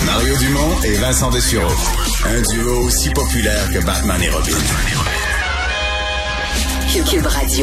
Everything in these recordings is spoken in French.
Mario Dumont et Vincent Dessureau. Un duo aussi populaire que Batman et Robin. Cube Radio.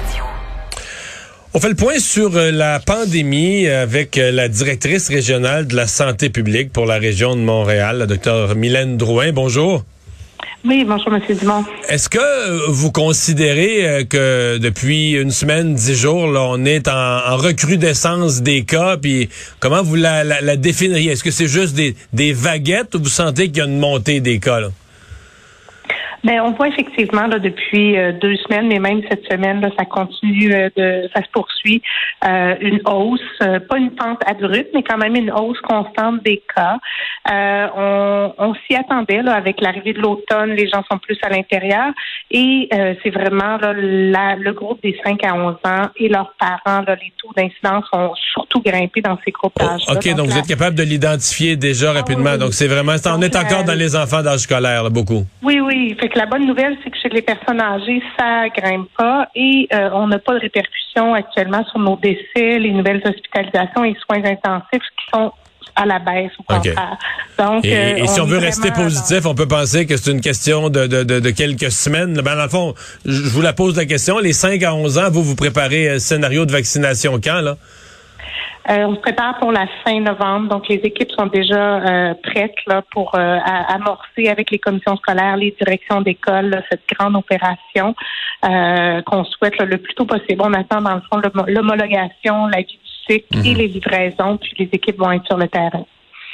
On fait le point sur la pandémie avec la directrice régionale de la santé publique pour la région de Montréal, la Dr Mylène Drouin. Bonjour. Oui, bonjour, M. Dumont. Est-ce que vous considérez que depuis une semaine, 10 jours, là, on est en recrudescence des cas, puis comment vous la définiriez? Est-ce que c'est juste des vaguettes ou vous sentez qu'il y a une montée des cas, là? Ben, on voit effectivement là depuis 2 semaines, mais même cette semaine, là, ça continue ça se poursuit, une hausse, pas une pente abrupte, mais quand même une hausse constante des cas. On s'y attendait là, avec l'arrivée de l'automne, les gens sont plus à l'intérieur et c'est vraiment là, le groupe des 5 à 11 ans et leurs parents, là, les taux d'incidence ont surtout grimpé dans ces groupes d'âge. OK, donc vous êtes capable de l'identifier déjà rapidement. Oui. Donc c'est vraiment, on est encore dans les enfants d'âge scolaire, là, beaucoup. Oui. Fait que la bonne nouvelle, c'est que chez les personnes âgées, ça grimpe pas et on n'a pas de répercussions actuellement sur nos décès, les nouvelles hospitalisations et soins intensifs qui sont à la baisse au contraire. Donc, et si on veut rester positif, on peut penser que c'est une question de quelques semaines. Ben, dans le fond, je vous la pose la question. Les 5 à 11 ans, vous préparez un scénario de vaccination quand, là? On se prépare pour la fin novembre, donc les équipes sont déjà prêtes là pour amorcer avec les commissions scolaires, les directions d'école là, cette grande opération qu'on souhaite là, le plus tôt possible. On attend dans le fond l'homologation, la vie du cycle et les livraisons, puis les équipes vont être sur le terrain.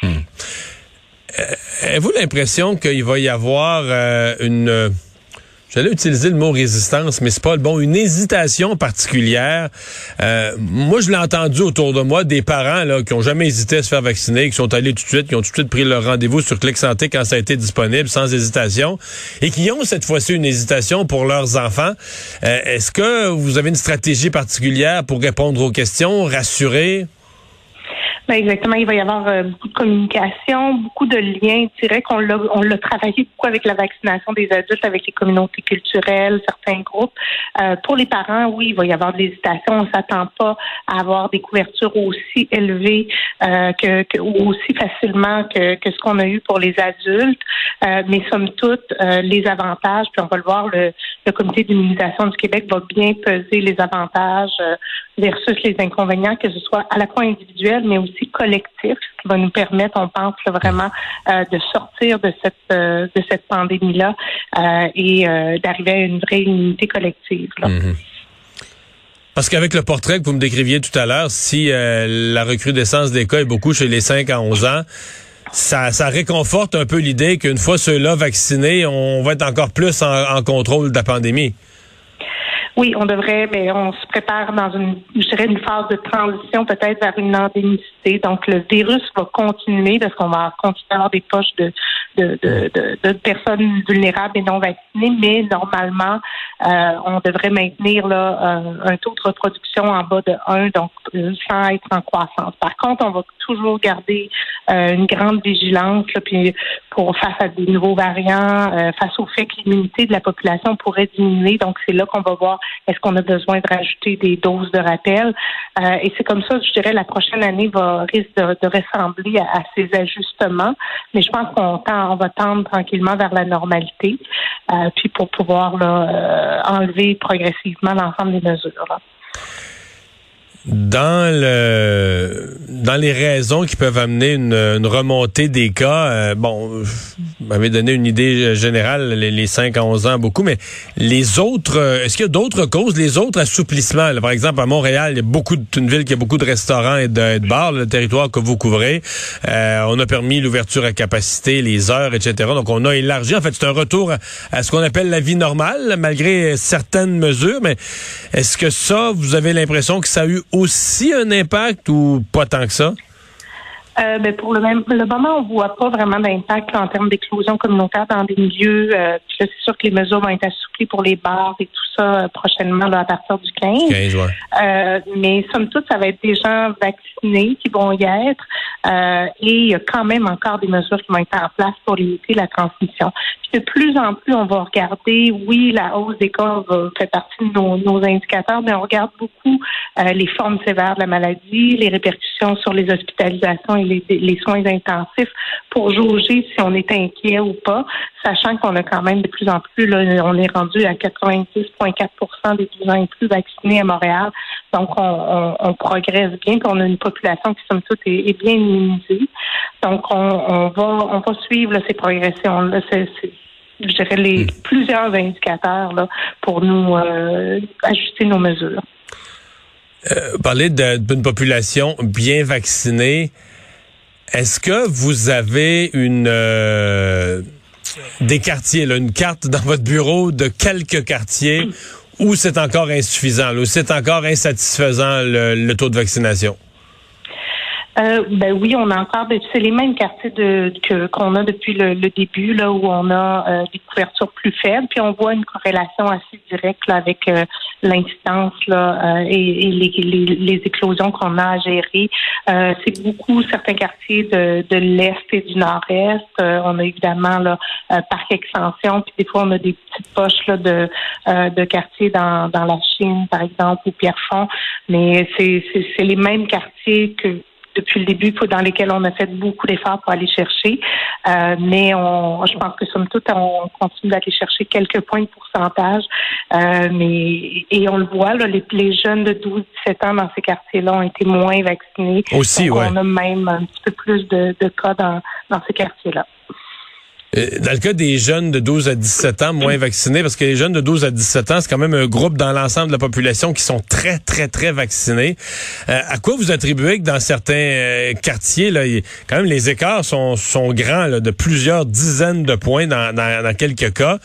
Avez-vous l'impression qu'il va y avoir j'allais utiliser le mot résistance, mais c'est pas le bon. Une hésitation particulière. Moi, je l'ai entendu autour de moi, des parents là qui ont jamais hésité à se faire vacciner, qui sont allés tout de suite, qui ont tout de suite pris leur rendez-vous sur Clic Santé quand ça a été disponible, sans hésitation, et qui ont cette fois-ci une hésitation pour leurs enfants. Est-ce que vous avez une stratégie particulière pour répondre aux questions, rassurer? Ben exactement, il va y avoir beaucoup de communication, beaucoup de liens directs. On l'a travaillé beaucoup avec la vaccination des adultes, avec les communautés culturelles, certains groupes. Pour les parents, oui, il va y avoir de l'hésitation. On ne s'attend pas à avoir des couvertures aussi élevées ou aussi facilement que ce qu'on a eu pour les adultes. Mais somme toute, les avantages, puis on va le voir, le comité d'immunisation du Québec va bien peser les avantages versus les inconvénients, que ce soit à la fois individuel, mais aussi collectif, ce qui va nous permettre, on pense là, vraiment, de sortir de cette pandémie-là et d'arriver à une vraie immunité collective. Là. Parce qu'avec le portrait que vous me décriviez tout à l'heure, si la recrudescence des cas est beaucoup chez les 5 à 11 ans, ça réconforte un peu l'idée qu'une fois ceux-là vaccinés, on va être encore plus en contrôle de la pandémie. Oui, on devrait, mais on se prépare dans une phase de transition peut-être vers une endémicité. Donc, le virus va continuer parce qu'on va continuer à avoir des poches de personnes vulnérables et non vaccinées, mais normalement, on devrait maintenir là un taux de reproduction en bas de 1, donc sans être en croissance. Par contre, on va toujours garder une grande vigilance là, puis face à des nouveaux variants, face au fait que l'immunité de la population pourrait diminuer. Donc, c'est là qu'on va voir est-ce qu'on a besoin de rajouter des doses de rappel. Et c'est comme ça, je dirais, la prochaine année risque de ressembler à ces ajustements. Mais je pense on va tendre tranquillement vers la normalité, puis pour pouvoir là, enlever progressivement l'ensemble des mesures. Là. Dans les raisons qui peuvent amener une remontée des cas, vous m'avez donné une idée générale, les 5 à 11 ans, beaucoup, mais les autres, est-ce qu'il y a d'autres causes, les autres assouplissements? Là, par exemple, à Montréal, il y a une ville qui a beaucoup de restaurants et de bars, le territoire que vous couvrez. On a permis l'ouverture à capacité, les heures, etc. Donc, on a élargi. En fait, c'est un retour à ce qu'on appelle la vie normale, malgré certaines mesures, mais est-ce que ça, vous avez l'impression que ça a eu aussi un impact ou pas tant que ça? Pour le moment, on ne voit pas vraiment d'impact en termes d'éclosion communautaire dans des milieux. Puis là, c'est sûr que les mesures vont être assouplies pour les bars et tout ça prochainement là, à partir du 15. 15, ouais. Mais somme toute, ça va être des gens vaccinés qui vont y être. Et il y a quand même encore des mesures qui vont être en place pour limiter la transmission. Puis de plus en plus, on va regarder, oui, la hausse des cas fait partie de nos indicateurs, mais on regarde beaucoup les formes sévères de la maladie, les répercussions sur les hospitalisations et les soins intensifs pour jauger si on est inquiet ou pas, sachant qu'on a quand même de plus en plus, là, on est rendu à 90,4% des 12 ans et plus vaccinés à Montréal. Donc, on progresse bien, puis on a une population qui, somme toute, est bien immunisée. Donc, on va suivre là, ces progressions-là. Je dirais, plusieurs indicateurs là, pour nous ajuster nos mesures. Parler d'une population bien vaccinée, est-ce que vous avez des quartiers, là, une carte dans votre bureau de quelques quartiers où c'est encore insuffisant, là, où c'est encore insatisfaisant le taux de vaccination? Ben oui, on a encore c'est les mêmes quartiers qu'on a depuis le début, là, où on a des couvertures plus faibles, puis on voit une corrélation assez directe là, avec l'incidence là et les éclosions qu'on a à gérer. C'est beaucoup certains quartiers de l'Est et du Nord-Est. On a évidemment là Parc Extension, puis des fois on a des petites poches là de quartiers dans la Chine, par exemple, ou Pierrefonds, mais c'est les mêmes quartiers que depuis le début, dans lesquels on a fait beaucoup d'efforts pour aller chercher. Mais je pense que somme toute, on continue d'aller chercher quelques points de pourcentage. Et on le voit, là, les jeunes de 12-17 ans dans ces quartiers-là ont été moins vaccinés. Aussi, donc, ouais. On a même un petit peu plus de cas dans ces quartiers-là. Dans le cas des jeunes de 12 à 17 ans moins vaccinés, parce que les jeunes de 12 à 17 ans, c'est quand même un groupe dans l'ensemble de la population qui sont très, très, très vaccinés. À quoi vous attribuez que dans certains quartiers, là, quand même les écarts sont grands, là, de plusieurs dizaines de points dans quelques cas?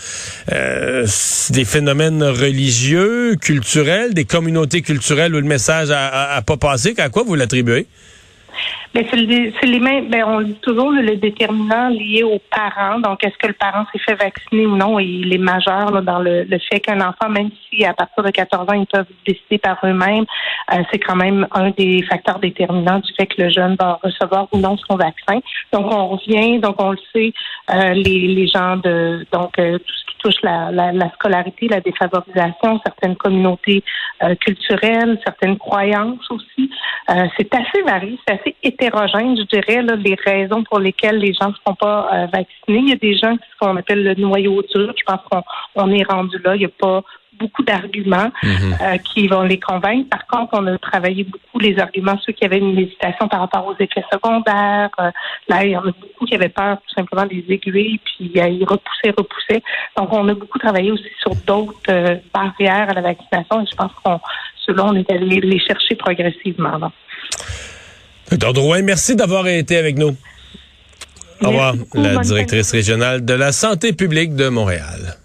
Des phénomènes religieux, culturels, des communautés culturelles où le message a pas passé. À quoi vous l'attribuez? Ben c'est les mêmes. Ben on dit toujours le déterminant lié aux parents. Donc, est-ce que le parent s'est fait vacciner ou non? Et il est majeur là, dans le fait qu'un enfant, même si à partir de 14 ans ils peuvent décider par eux-mêmes, c'est quand même un des facteurs déterminants du fait que le jeune va recevoir ou non son vaccin. Donc, on revient. Donc, on le sait. Les gens tout ce qui touche la scolarité, la défavorisation, certaines communautés culturelles, certaines croyances aussi. C'est assez varié, c'est assez hétérogène, je dirais, là, les raisons pour lesquelles les gens ne se font pas vaccinés. Il y a des gens qui sont ce qu'on appelle le noyau dur. Je pense qu'on est rendu là. Il n'y a pas beaucoup d'arguments qui vont les convaincre. Par contre, on a travaillé beaucoup les arguments, ceux qui avaient une hésitation par rapport aux effets secondaires. Là, il y en a beaucoup qui avaient peur tout simplement des aiguilles, puis ils repoussaient. Donc, on a beaucoup travaillé aussi sur d'autres barrières à la vaccination et je pense ceux-là, on est allé les chercher progressivement. Là. Dr. Drouin, merci d'avoir été avec nous. Au revoir, la directrice régionale de la santé publique de Montréal.